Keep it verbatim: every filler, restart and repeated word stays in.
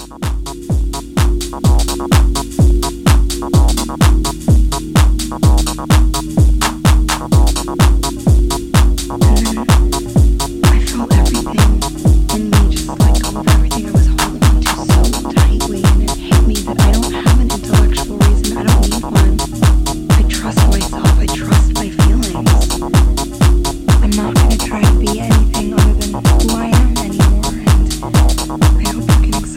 Try to be anything other than who I am anymore, and I hope you can accept